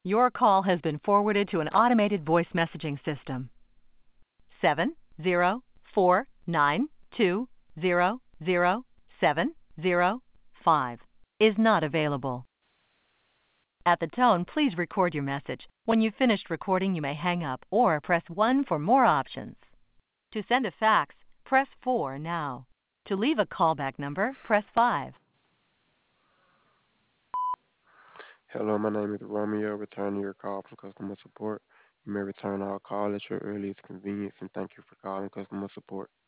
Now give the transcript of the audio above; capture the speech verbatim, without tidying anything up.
Your call has been forwarded to an automated voice messaging system. Seven zero four nine two zero zero seven zero five is not available. At the tone, please record your message. When you've finished recording, you may hang up or press one for more options. To send a fax, press four now. To leave a callback number, press five. Hello, my name is Romeo. Returning your call from customer support. You may return our call at your earliest convenience, and thank you for calling customer support.